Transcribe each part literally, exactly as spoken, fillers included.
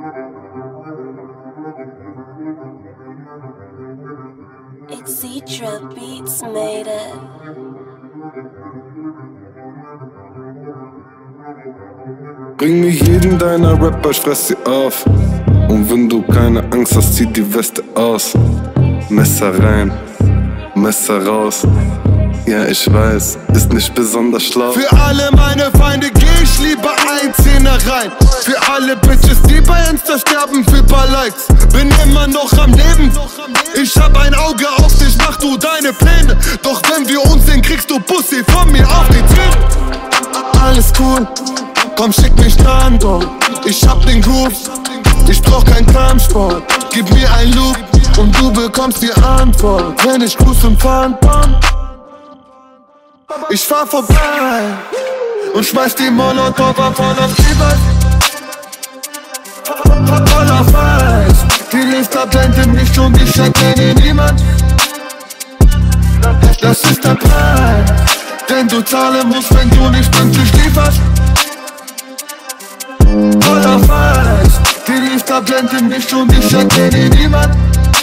Citra Beats made it. Bring mir jeden deiner Rapper, ich fress sie auf. Und wenn du keine Angst hast, zieh die Weste aus. Messer rein, Messer raus. Ja, ich weiß, ist nicht besonders schlau. Für alle meine Feinde geh ich lieber ein Zehner rein. Für alle Bitches, die bei Insta sterben für paar Likes. Bin immer noch am Leben. Ich hab ein Auge auf dich, mach du deine Pläne. Doch wenn wir uns sehen, kriegst du Pussy von mir auf die Zähne. Alles cool, komm schick mich dran, Dog. Ich hab den Groove, ich brauch kein Kampfsport. Gib mir ein Loop und du bekommst die Antwort. Wenn ich cruise und fahren kann, ich fahr vorbei und schmeiß die Molotova voll auf die Wand. Voll auf Eis, die Lichter blenden mich und ich erkenne niemand. Das ist der Preis, den du zahlen musst, wenn du nicht pünktlich lieferst. Voll auf Eis, die Lichter blenden mich und ich erkenne niemand.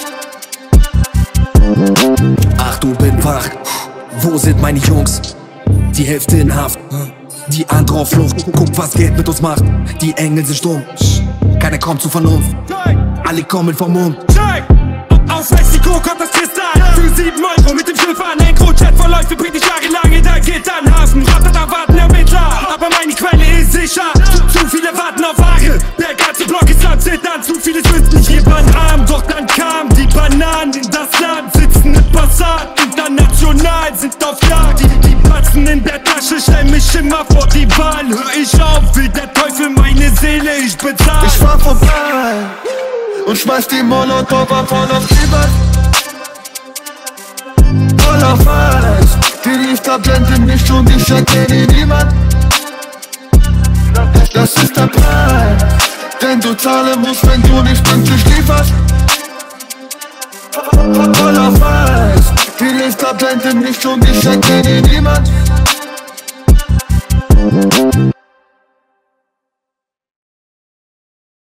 Achtung, bin wach. Wo sind meine Jungs? Die Hälfte in Haft, die andere auf Flucht. Guck, was Geld mit uns macht. Die Engel sind stumm, keiner kommt zur Vernunft. Alle kommen vom Mund. Aus Mexiko kommt das Kristall für sieben Euro mit dem Schiff an. Encrochat verläuft, bringt dich jahrelang in der Gitternhafen. Ratter, da warten Ermittler, aber meine Quelle ist sicher. Zu, zu viele warten auf Ware, der ganze Block ist am Zittern. Zu viele sind nicht jemand arm, doch dann kamen die Bananen in das Land. Sitzen im Passat, international sind auf Jagd. Die, die Batzen in der Tasche, stell mich immer vor die Wahl. Hör ich auf, will der Teufel meine Seele, ich bezahl. Ich fahr vorbei und schmeiß die Molotova voll auf die Wand. Voll auf Eis, die Lichter blenden mich und ich erkenne niemand. Das ist der Preis, den du zahlen musst, wenn du nicht pünktlich lieferst. Voll auf Eis, die Lichter blenden mich und ich erkenne niemand.